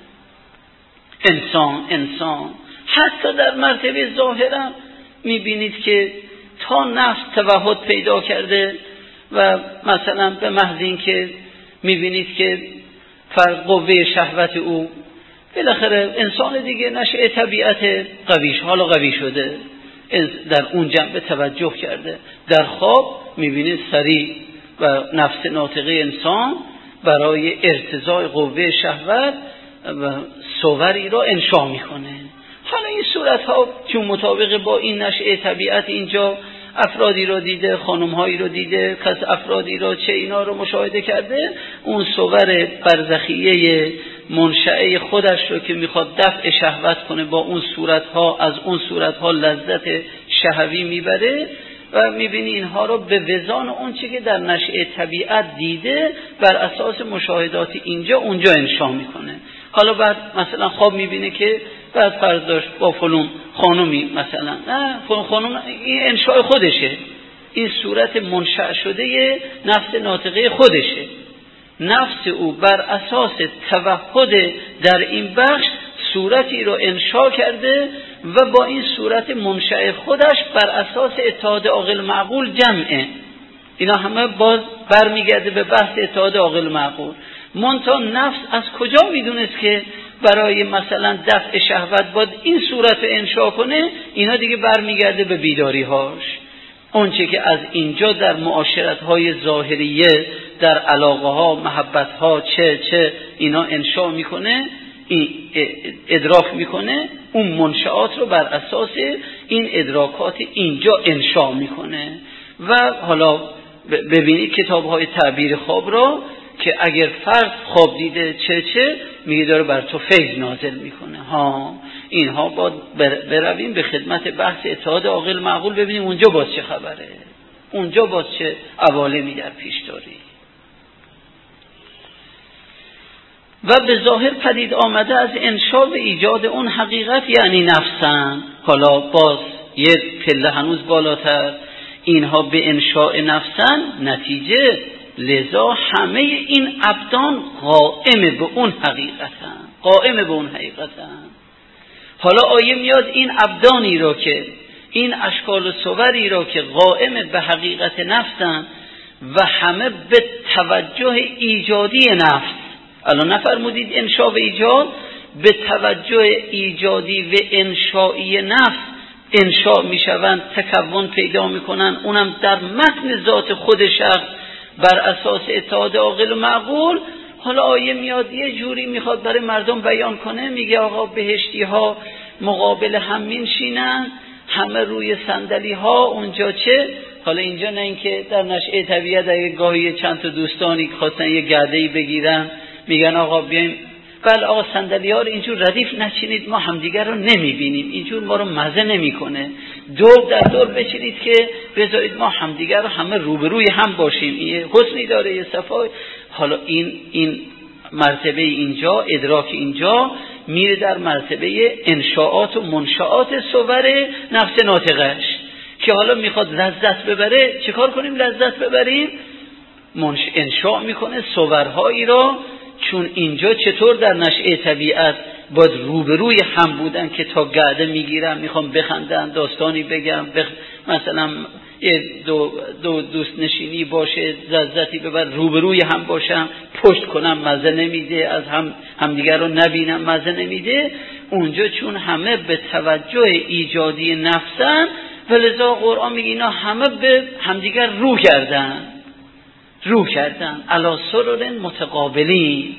انسان انسان حتی در مرتبه ظاهرم میبینید که تا نفس توحد پیدا کرده و مثلا به محض این که میبینید که فرق قوه شهوت او بالاخره انسان دیگه نشأه طبیعت قویش حالا قوی شده، در اون جنبه توجه کرده، در خواب میبینید سریع و نفس ناطقه انسان برای ارتضاء قوه شهوت و صوری را انشا میکنه. حالا این صورت ها چون مطابق با این نشأه طبیعت اینجا افرادی رو دیده، خانم هایی رو دیده، کس افرادی رو چه اینا رو مشاهده کرده، اون صور برزخیه منشأه خودش رو که میخواد دفع شهوت کنه با اون صورت ها، از اون صورت ها لذت شهوی میبره و میبینی اینها رو به وزان اون چی که در نشأه طبیعت دیده بر اساس مشاهدات اینجا اونجا انشا میکنه. حالا بعد مثلا خواب میبینه که بعد فرض داشت با فلون خانومی مثلا، نه فلون خانوم این انشاء خودشه، این صورت منشأ شده نفس ناطقه خودشه، نفس او بر اساس توحد در این بخش صورتی رو انشا کرده و با این صورت منشأ خودش بر اساس اتحاد عاقل معقول جمعه. اینا همه باز برمیگرده به بحث اتحاد عاقل معقول. منتها نفس از کجا میدونست که برای مثلا دفع شهوت باید این صورت رو انشا کنه؟ اینا دیگه برمیگرده به بیداری هاش. اونچه که از اینجا در معاشرت های ظاهریه، در علاقه ها، محبت ها چه چه اینا انشا میکنه، این ادراک میکنه، اون منشآت رو بر اساس این ادراکات اینجا انشا میکنه. و حالا ببینید کتاب های تعبیر خواب را که اگر فرد خواب دیده چه چه میگه داره بر تو فیض نازل میکنه. ها اینها باید برویم به خدمت بحث اتحاد عاقل معقول ببینیم اونجا باز چه خبره، اونجا باز چه عوالمی در پیش داری. و به ظاهر پدید آمده از انشا و ایجاد اون حقیقت یعنی نفسن. حالا باز یک پله هنوز بالاتر، اینها به انشاء نفسن، نتیجه لذا همه این ابدان قائم به اون حقیقتن، قائم به اون حقیقتن. حالا آیه میاد این ابدانی را که این اشکال و صوری را که قائم به حقیقت نفسن و همه به توجه ایجادی نفس، الان نفرمودید انشاء و ایجاد، به توجه ایجادی و انشایی نفس انشاء میشوند، تکون پیدا میکنن، اونم در متن ذات خود شخص بر اساس اتحاد عاقل و معقول. حالا آیه میاد یه جوری میخواد برای مردم بیان کنه، میگه آقا بهشتی ها مقابل هم میشینن، همه روی صندلی ها، اونجا چه؟ حالا اینجا نه اینکه در نشأه طبیعت اگه گاهی چند تا دوستانی خواستن یه گرده‌ای بگیرن میگن آقا بیایم، بله آقا صندلی ها رو اینجور ردیف نچینید، ما همدیگر رو نمیبینیم، اینجور ما رو مزه نمیکنه، دور در دور بچینید که بذارید ما همدیگر رو همه روبروی هم باشیم، این حسنی داره، یه صفای. حالا این این مرتبه اینجا، ادراک اینجا میره در مرتبه انشاءات و منشآت صور نفس ناطقش که حالا میخواد لذت ببره. چه کار کنیم لذت ببریم؟ منش انشاء میکنه صورهایی را، چون اینجا چطور در نشأه طبیعت باید روبروی هم بودن که تا گرده میگیرن میخوام بخندن، داستانی بگم، بخ... مثلا یه دو, دو دوست نشینی باشه، لذتی ببر، روبروی هم باشم، پشت کنم مزه نمیده، از هم همدیگر رو نبینم مزه نمیده. اونجا چون همه به توجه ایجادی نفسن و لذا قرآن میگه اینا همه به همدیگر رو کردن، رو کردن علی سرر متقابلین.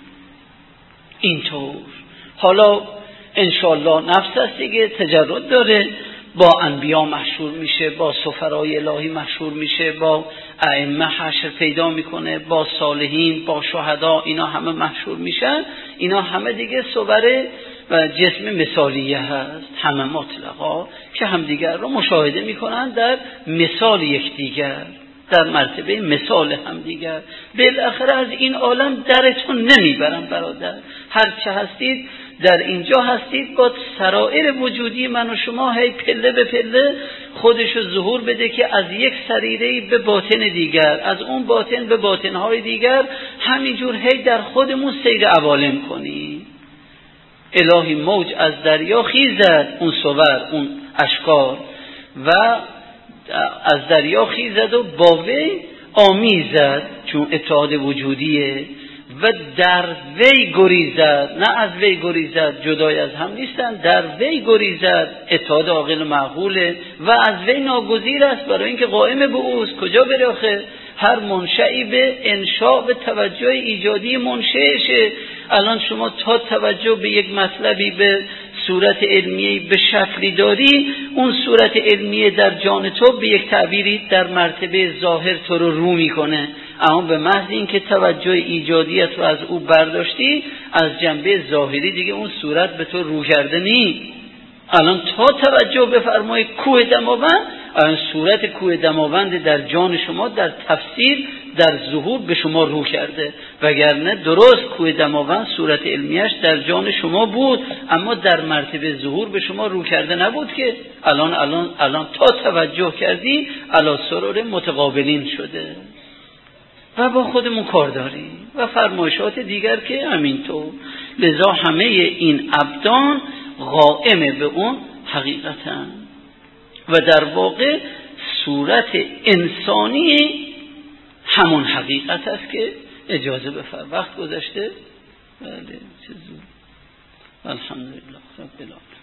اینطور حالا انشاءالله نفس است دیگه، تجرد داره، با انبیا مشهور میشه، با سفرای الهی مشهور میشه، با ائمه حشر پیدا میکنه، با صالحین، با شهدا، اینا همه مشهور میشن. اینا همه دیگه صور و جسم مثالیه هست، همه مطلقا که همدیگر رو مشاهده میکنن در مثال یکدیگر، در مرتبه مثال همدیگر. بالاخره از این عالم درتون نمیبرن برادر، هر چه هستید در اینجا هستید، با سرائر وجودی من و شما هی پله به پله خودشو ظهور بده که از یک سریره‌ای به باطن دیگر، از اون باطن به باطنهای دیگر، همینجور هی در خودمون سیر عوالم کنی. الهی موج از دریا خیزد، اون صور، اون اشکار، و از دریا خیزد و با وی آمیزد، چون اتحاد وجودیه، و در وی گریزد، نه از وی گریزد، جدای از هم نیستن، در وی گریزد، اتحاد عاقل و معقوله، و از وی ناگزیر است برای اینکه قائم به اوست. کجا بره آخه؟ هر منشئی به انشاء به توجه ایجادی منشئشه. الان شما تا توجه به یک مطلبی به صورت علمیه به شکلی داری، اون صورت علمیه در جان تو به یک تعبیری در مرتبه ظاهر تو رو رو میکنه، اما به محض این که توجه ایجادیت رو از او برداشتی، از جنبه ظاهری دیگه اون صورت به تو رو کرده نی. الان تا توجه بفرمایید کوه دماوند، الان صورت کوه دماوند در جان شما در تفسیر در ظهور به شما رو کرده، وگرنه درست کوه دماوند صورت علمیش در جان شما بود، اما در مرتبه ظهور به شما رو کرده نبود که. الان الان الان تا توجه کردی الا سرور متقابلین شده و با خودمون کار داریم و فرمایشات دیگر که همینطور. لذا همه این ابدان قائم به اون حقیقتن و در واقع صورت انسانی همون حقیقت است که اجازه بفرمایید. وقت گذشته؟ بله چه زود. الحمدلله رب العالمین.